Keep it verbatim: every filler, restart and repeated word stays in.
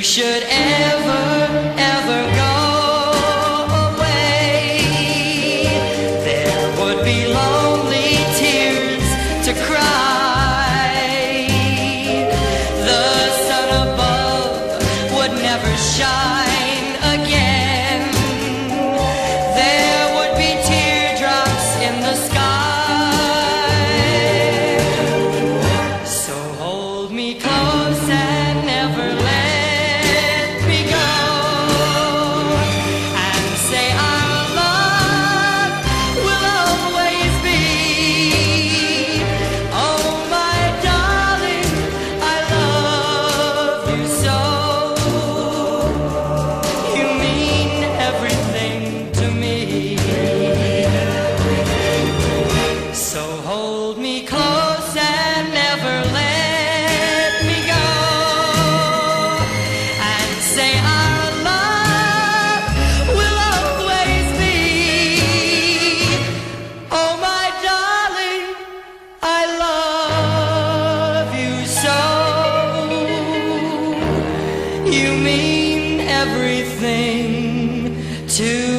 should ever, ever go away, there would be lonely tears to cry. The sun above would never shine again. There would be teardrops in the sky. So hold me close and never let me go, and say our love will always be. Oh my darling, I love you so. You mean everything to me. So hold me close and never let me go, and say our love will always be. Oh my darling, I love you so. You mean everything to